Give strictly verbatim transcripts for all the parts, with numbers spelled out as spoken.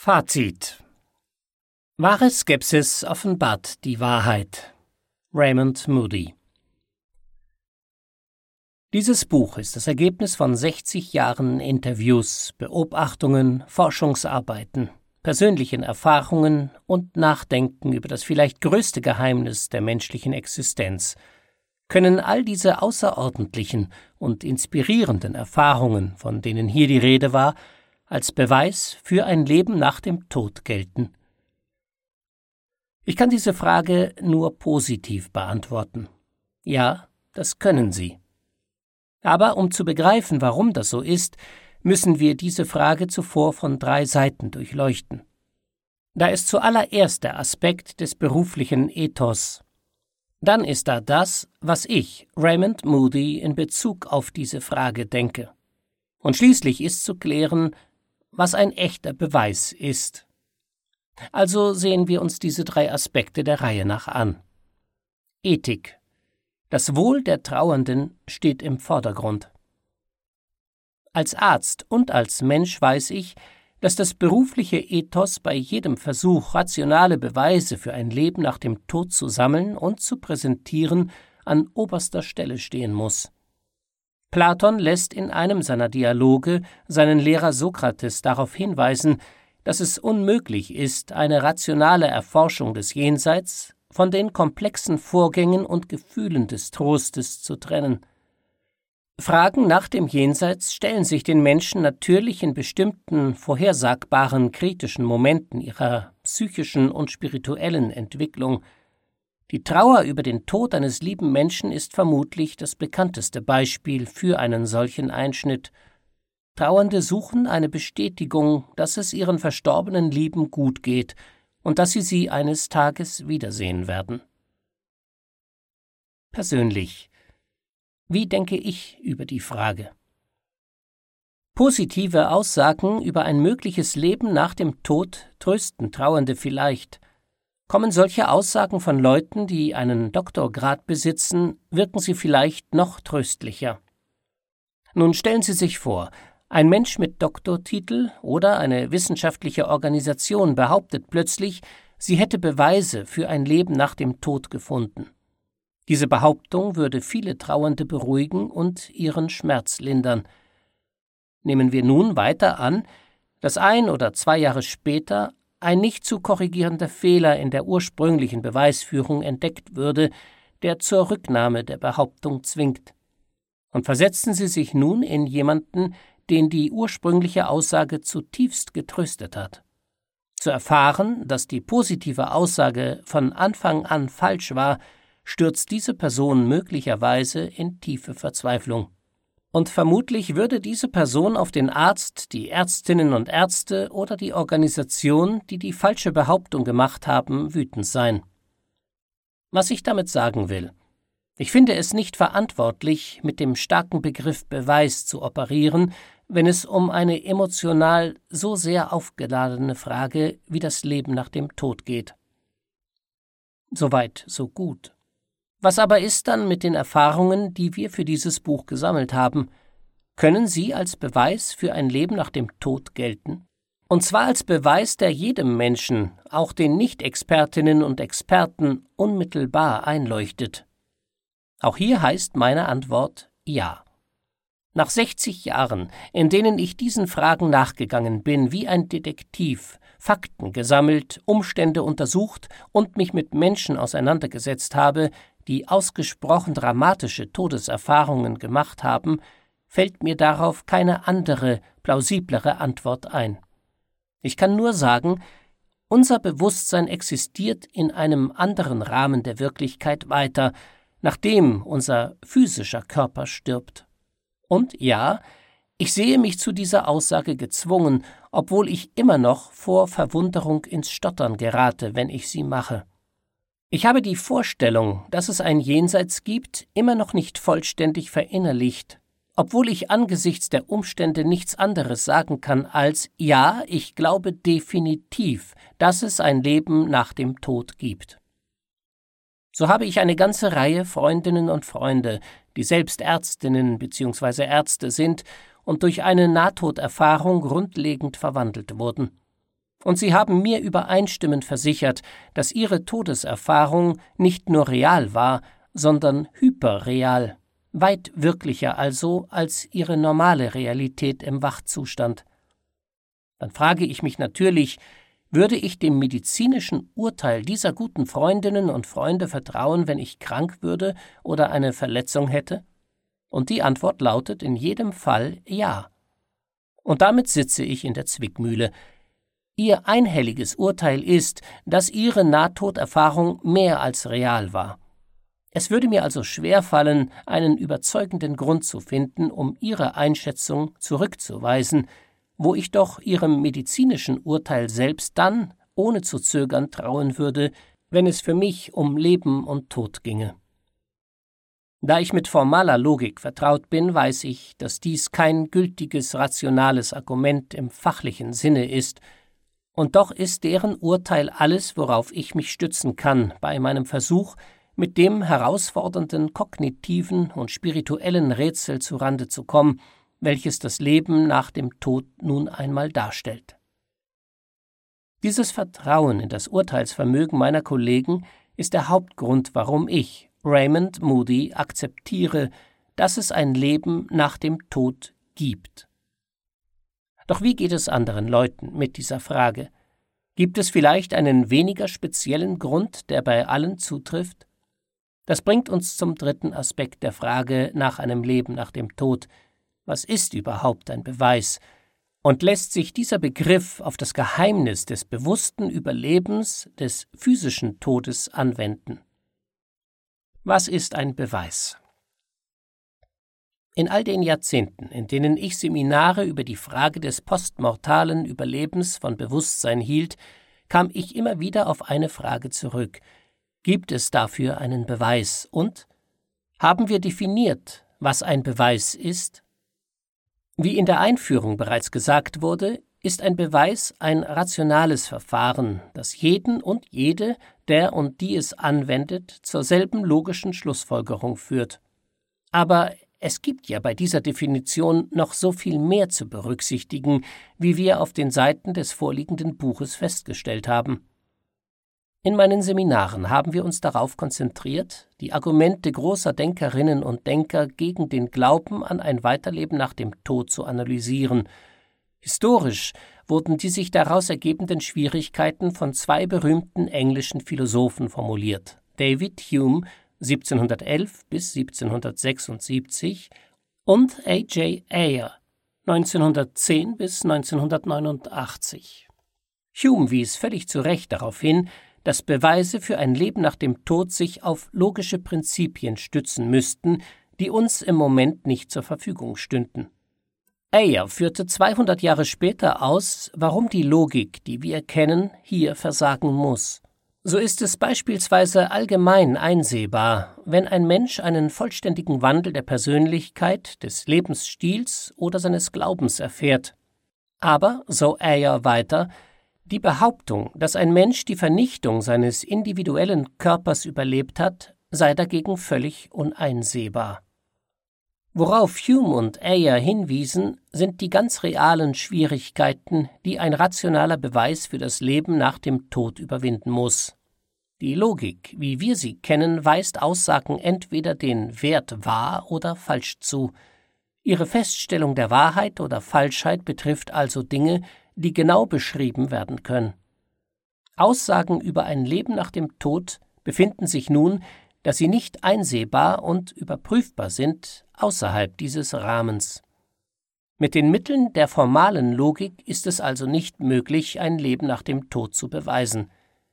Fazit: Wahre Skepsis offenbart die Wahrheit. Raymond Moody. Dieses Buch ist das Ergebnis von sechzig Jahren Interviews, Beobachtungen, Forschungsarbeiten, persönlichen Erfahrungen und Nachdenken über das vielleicht größte Geheimnis der menschlichen Existenz. Können all diese außerordentlichen und inspirierenden Erfahrungen, von denen hier die Rede war, als Beweis für ein Leben nach dem Tod gelten? Ich kann diese Frage nur positiv beantworten. Ja, das können sie. Aber um zu begreifen, warum das so ist, müssen wir diese Frage zuvor von drei Seiten durchleuchten. Da ist zuallererst der Aspekt des beruflichen Ethos. Dann ist da das, was ich, Raymond Moody, in Bezug auf diese Frage denke. Und schließlich ist zu klären, was ein echter Beweis ist. Also sehen wir uns diese drei Aspekte der Reihe nach an. Ethik. Das Wohl der Trauernden steht im Vordergrund. Als Arzt und als Mensch weiß ich, dass das berufliche Ethos bei jedem Versuch, rationale Beweise für ein Leben nach dem Tod zu sammeln und zu präsentieren, an oberster Stelle stehen muss. Platon lässt in einem seiner Dialoge seinen Lehrer Sokrates darauf hinweisen, dass es unmöglich ist, eine rationale Erforschung des Jenseits von den komplexen Vorgängen und Gefühlen des Trostes zu trennen. Fragen nach dem Jenseits stellen sich den Menschen natürlich in bestimmten, vorhersagbaren, kritischen Momenten ihrer psychischen und spirituellen Entwicklung. Die Trauer über den Tod eines lieben Menschen ist vermutlich das bekannteste Beispiel für einen solchen Einschnitt. Trauernde suchen eine Bestätigung, dass es ihren verstorbenen Lieben gut geht und dass sie sie eines Tages wiedersehen werden. Persönlich: Wie denke ich über die Frage? Positive Aussagen über ein mögliches Leben nach dem Tod trösten Trauernde vielleicht. Kommen solche Aussagen von Leuten, die einen Doktorgrad besitzen, wirken sie vielleicht noch tröstlicher. Nun stellen Sie sich vor, ein Mensch mit Doktortitel oder eine wissenschaftliche Organisation behauptet plötzlich, sie hätte Beweise für ein Leben nach dem Tod gefunden. Diese Behauptung würde viele Trauernde beruhigen und ihren Schmerz lindern. Nehmen wir nun weiter an, dass ein oder zwei Jahre später ein nicht zu korrigierender Fehler in der ursprünglichen Beweisführung entdeckt würde, der zur Rücknahme der Behauptung zwingt. Und versetzen Sie sich nun in jemanden, den die ursprüngliche Aussage zutiefst getröstet hat. Zu erfahren, dass die positive Aussage von Anfang an falsch war, stürzt diese Person möglicherweise in tiefe Verzweiflung. Und vermutlich würde diese Person auf den Arzt, die Ärztinnen und Ärzte oder die Organisation, die die falsche Behauptung gemacht haben, wütend sein. Was ich damit sagen will: Ich finde es nicht verantwortlich, mit dem starken Begriff Beweis zu operieren, wenn es um eine emotional so sehr aufgeladene Frage wie das Leben nach dem Tod geht. Soweit, so gut. Was aber ist dann mit den Erfahrungen, die wir für dieses Buch gesammelt haben? Können sie als Beweis für ein Leben nach dem Tod gelten? Und zwar als Beweis, der jedem Menschen, auch den Nicht-Expertinnen und Experten, unmittelbar einleuchtet. Auch hier heißt meine Antwort ja. Nach sechzig Jahren, in denen ich diesen Fragen nachgegangen bin, wie ein Detektiv, Fakten gesammelt, Umstände untersucht und mich mit Menschen auseinandergesetzt habe, die ausgesprochen dramatische Todeserfahrungen gemacht haben, fällt mir darauf keine andere, plausiblere Antwort ein. Ich kann nur sagen, unser Bewusstsein existiert in einem anderen Rahmen der Wirklichkeit weiter, nachdem unser physischer Körper stirbt. Und ja, ich sehe mich zu dieser Aussage gezwungen, obwohl ich immer noch vor Verwunderung ins Stottern gerate, wenn ich sie mache. Ich habe die Vorstellung, dass es ein Jenseits gibt, immer noch nicht vollständig verinnerlicht, obwohl ich angesichts der Umstände nichts anderes sagen kann als: Ja, ich glaube definitiv, dass es ein Leben nach dem Tod gibt. So habe ich eine ganze Reihe Freundinnen und Freunde, die selbst Ärztinnen bzw. Ärzte sind und durch eine Nahtoderfahrung grundlegend verwandelt wurden. Und sie haben mir übereinstimmend versichert, dass ihre Todeserfahrung nicht nur real war, sondern hyperreal, weit wirklicher also als ihre normale Realität im Wachzustand. Dann frage ich mich natürlich, würde ich dem medizinischen Urteil dieser guten Freundinnen und Freunde vertrauen, wenn ich krank würde oder eine Verletzung hätte? Und die Antwort lautet in jedem Fall ja. Und damit sitze ich in der Zwickmühle. Ihr einhelliges Urteil ist, dass ihre Nahtoderfahrung mehr als real war. Es würde mir also schwerfallen, einen überzeugenden Grund zu finden, um ihre Einschätzung zurückzuweisen, wo ich doch ihrem medizinischen Urteil selbst dann, ohne zu zögern, trauen würde, wenn es für mich um Leben und Tod ginge. Da ich mit formaler Logik vertraut bin, weiß ich, dass dies kein gültiges, rationales Argument im fachlichen Sinne ist, und doch ist deren Urteil alles, worauf ich mich stützen kann bei meinem Versuch, mit dem herausfordernden kognitiven und spirituellen Rätsel zu Rande zu kommen, welches das Leben nach dem Tod nun einmal darstellt. Dieses Vertrauen in das Urteilsvermögen meiner Kollegen ist der Hauptgrund, warum ich, Raymond Moody, akzeptiere, dass es ein Leben nach dem Tod gibt. Doch wie geht es anderen Leuten mit dieser Frage? Gibt es vielleicht einen weniger speziellen Grund, der bei allen zutrifft? Das bringt uns zum dritten Aspekt der Frage nach einem Leben nach dem Tod. Was ist überhaupt ein Beweis? Und lässt sich dieser Begriff auf das Geheimnis des bewussten Überlebens des physischen Todes anwenden? Was ist ein Beweis? In all den Jahrzehnten, in denen ich Seminare über die Frage des postmortalen Überlebens von Bewusstsein hielt, kam ich immer wieder auf eine Frage zurück. Gibt es dafür einen Beweis? Und haben wir definiert, was ein Beweis ist? Wie in der Einführung bereits gesagt wurde, ist ein Beweis ein rationales Verfahren, das jeden und jede, der und die es anwendet, zur selben logischen Schlussfolgerung führt. Aber es gibt ja bei dieser Definition noch so viel mehr zu berücksichtigen, wie wir auf den Seiten des vorliegenden Buches festgestellt haben. In meinen Seminaren haben wir uns darauf konzentriert, die Argumente großer Denkerinnen und Denker gegen den Glauben an ein Weiterleben nach dem Tod zu analysieren. Historisch wurden die sich daraus ergebenden Schwierigkeiten von zwei berühmten englischen Philosophen formuliert: David Hume siebzehnhundertelf bis siebzehnhundertsechsundsiebzig und A J Ayer neunzehnhundertzehn bis neunzehnhundertneunundachtzig. Hume wies völlig zu Recht darauf hin, dass Beweise für ein Leben nach dem Tod sich auf logische Prinzipien stützen müssten, die uns im Moment nicht zur Verfügung stünden. Ayer führte zweihundert Jahre später aus, warum die Logik, die wir kennen, hier versagen muss. So ist es beispielsweise allgemein einsehbar, wenn ein Mensch einen vollständigen Wandel der Persönlichkeit, des Lebensstils oder seines Glaubens erfährt. Aber, so Ayer weiter, die Behauptung, dass ein Mensch die Vernichtung seines individuellen Körpers überlebt hat, sei dagegen völlig uneinsehbar. Worauf Hume und Ayer hinwiesen, sind die ganz realen Schwierigkeiten, die ein rationaler Beweis für das Leben nach dem Tod überwinden muss. Die Logik, wie wir sie kennen, weist Aussagen entweder den Wert wahr oder falsch zu. Ihre Feststellung der Wahrheit oder Falschheit betrifft also Dinge, die genau beschrieben werden können. Aussagen über ein Leben nach dem Tod befinden sich nun, da sie nicht einsehbar und überprüfbar sind, außerhalb dieses Rahmens. Mit den Mitteln der formalen Logik ist es also nicht möglich, ein Leben nach dem Tod zu beweisen.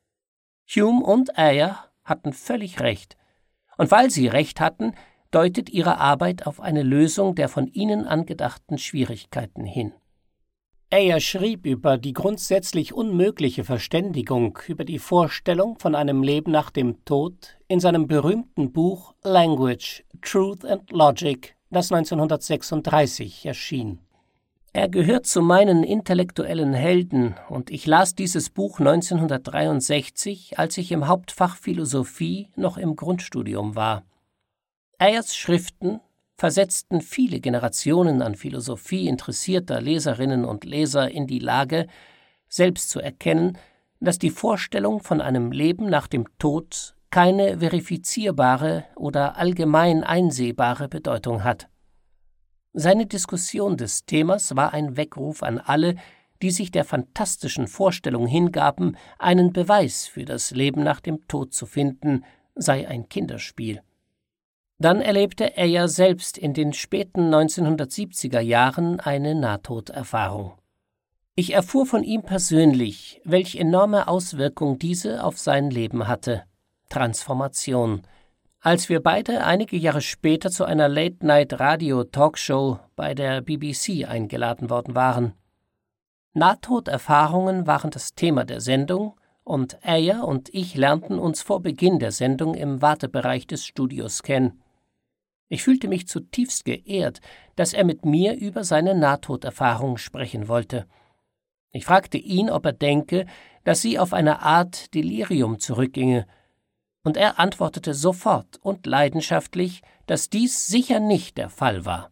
Hume und Ayer hatten völlig recht, und weil sie recht hatten, deutet ihre Arbeit auf eine Lösung der von ihnen angedachten Schwierigkeiten hin. Ayer schrieb über die grundsätzlich unmögliche Verständigung über die Vorstellung von einem Leben nach dem Tod in seinem berühmten Buch Language, Truth and Logic, das neunzehnhundertsechsunddreißig erschien. Er gehört zu meinen intellektuellen Helden, und ich las dieses Buch neunzehnhundertdreiundsechzig, als ich im Hauptfach Philosophie noch im Grundstudium war. Ayers Schriften versetzten viele Generationen an Philosophie interessierter Leserinnen und Leser in die Lage, selbst zu erkennen, dass die Vorstellung von einem Leben nach dem Tod keine verifizierbare oder allgemein einsehbare Bedeutung hat. Seine Diskussion des Themas war ein Weckruf an alle, die sich der fantastischen Vorstellung hingaben, einen Beweis für das Leben nach dem Tod zu finden, sei ein Kinderspiel. Dann erlebte Ayer selbst in den späten neunzehnhundertsiebziger Jahren eine Nahtoderfahrung. Ich erfuhr von ihm persönlich, welch enorme Auswirkung diese auf sein Leben hatte. Transformation. Als wir beide einige Jahre später zu einer Late-Night-Radio-Talkshow bei der B B C eingeladen worden waren. Nahtoderfahrungen waren das Thema der Sendung und Ayer und ich lernten uns vor Beginn der Sendung im Wartebereich des Studios kennen. Ich fühlte mich zutiefst geehrt, dass er mit mir über seine Nahtoderfahrung sprechen wollte. Ich fragte ihn, ob er denke, dass sie auf eine Art Delirium zurückginge, und er antwortete sofort und leidenschaftlich, dass dies sicher nicht der Fall war.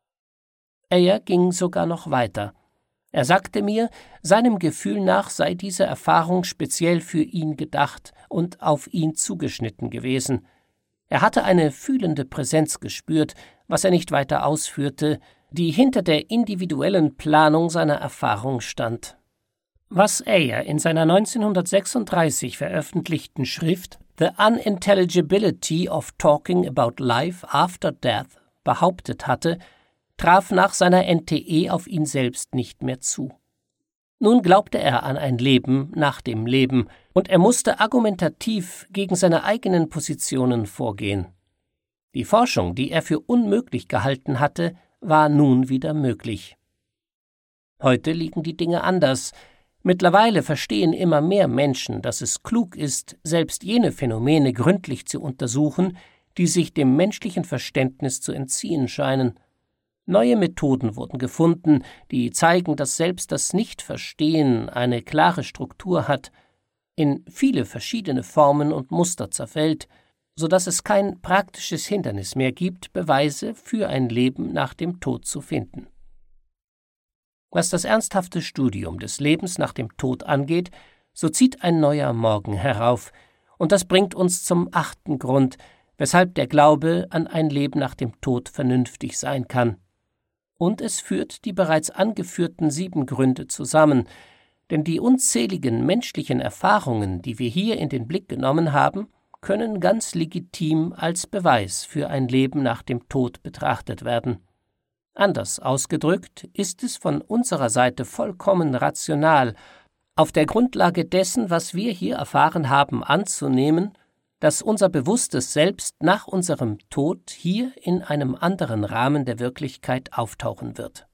Ayer ging sogar noch weiter. Er sagte mir, seinem Gefühl nach sei diese Erfahrung speziell für ihn gedacht und auf ihn zugeschnitten gewesen. Er hatte eine fühlende Präsenz gespürt, was er nicht weiter ausführte, die hinter der individuellen Planung seiner Erfahrung stand. Was Ayer in seiner neunzehnhundertsechsunddreißig veröffentlichten Schrift The Unintelligibility of Talking About Life After Death behauptet hatte, traf nach seiner N T E auf ihn selbst nicht mehr zu. Nun glaubte er an ein Leben nach dem Leben, und er musste argumentativ gegen seine eigenen Positionen vorgehen. Die Forschung, die er für unmöglich gehalten hatte, war nun wieder möglich. Heute liegen die Dinge anders. Mittlerweile verstehen immer mehr Menschen, dass es klug ist, selbst jene Phänomene gründlich zu untersuchen, die sich dem menschlichen Verständnis zu entziehen scheinen. Neue Methoden wurden gefunden, die zeigen, dass selbst das Nichtverstehen eine klare Struktur hat, in viele verschiedene Formen und Muster zerfällt, so dass es kein praktisches Hindernis mehr gibt, Beweise für ein Leben nach dem Tod zu finden. Was das ernsthafte Studium des Lebens nach dem Tod angeht, so zieht ein neuer Morgen herauf, und das bringt uns zum achten Grund, weshalb der Glaube an ein Leben nach dem Tod vernünftig sein kann. Und es führt die bereits angeführten sieben Gründe zusammen, denn die unzähligen menschlichen Erfahrungen, die wir hier in den Blick genommen haben, können ganz legitim als Beweis für ein Leben nach dem Tod betrachtet werden. Anders ausgedrückt ist es von unserer Seite vollkommen rational, auf der Grundlage dessen, was wir hier erfahren haben, anzunehmen, dass unser bewusstes Selbst nach unserem Tod hier in einem anderen Rahmen der Wirklichkeit auftauchen wird.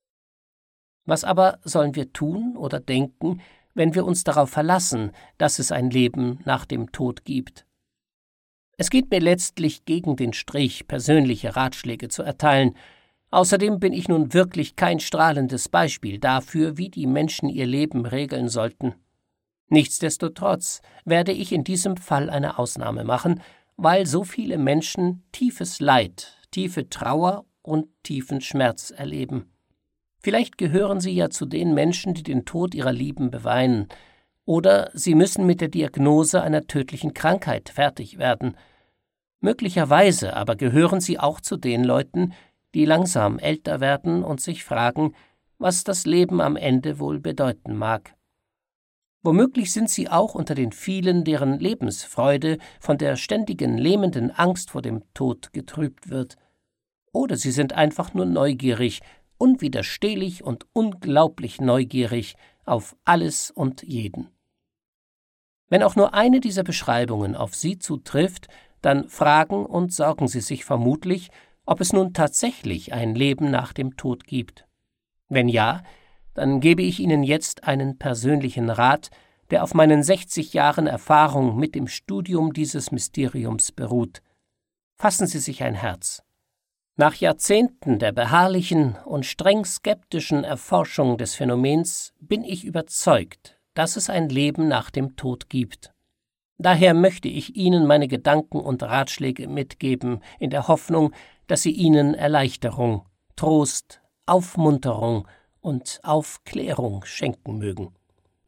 Was aber sollen wir tun oder denken, wenn wir uns darauf verlassen, dass es ein Leben nach dem Tod gibt? Es geht mir letztlich gegen den Strich, persönliche Ratschläge zu erteilen. Außerdem bin ich nun wirklich kein strahlendes Beispiel dafür, wie die Menschen ihr Leben regeln sollten. Nichtsdestotrotz werde ich in diesem Fall eine Ausnahme machen, weil so viele Menschen tiefes Leid, tiefe Trauer und tiefen Schmerz erleben. Vielleicht gehören Sie ja zu den Menschen, die den Tod ihrer Lieben beweinen, oder Sie müssen mit der Diagnose einer tödlichen Krankheit fertig werden. Möglicherweise aber gehören Sie auch zu den Leuten, die langsam älter werden und sich fragen, was das Leben am Ende wohl bedeuten mag. Womöglich sind Sie auch unter den vielen, deren Lebensfreude von der ständigen lähmenden Angst vor dem Tod getrübt wird. Oder Sie sind einfach nur neugierig, unwiderstehlich und unglaublich neugierig auf alles und jeden. Wenn auch nur eine dieser Beschreibungen auf Sie zutrifft, dann fragen und sorgen Sie sich vermutlich, ob es nun tatsächlich ein Leben nach dem Tod gibt. Wenn ja, dann gebe ich Ihnen jetzt einen persönlichen Rat, der auf meinen sechzig Jahren Erfahrung mit dem Studium dieses Mysteriums beruht. Fassen Sie sich ein Herz. Nach Jahrzehnten der beharrlichen und streng skeptischen Erforschung des Phänomens bin ich überzeugt, dass es ein Leben nach dem Tod gibt. Daher möchte ich Ihnen meine Gedanken und Ratschläge mitgeben, in der Hoffnung, dass sie Ihnen Erleichterung, Trost, Aufmunterung und Aufklärung schenken mögen.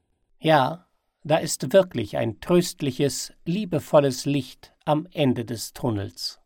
Ja, da ist wirklich ein tröstliches, liebevolles Licht am Ende des Tunnels.